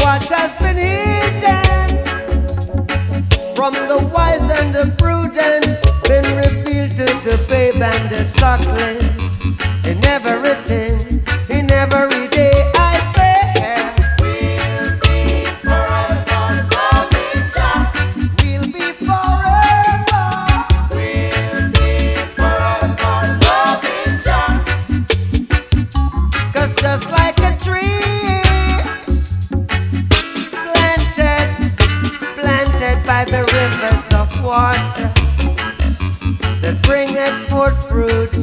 what has been hidden from the wise and the prudent been revealed to the babe and the suckling. In everything, in every day, I say, we'll be forever loving Jah. We'll be forever. We'll be forever loving Jah. 'Cause just like a tree planted by the rivers of water that bringeth forth fruits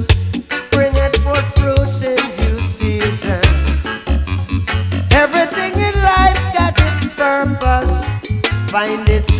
in due season. Everything in life got its purpose, find its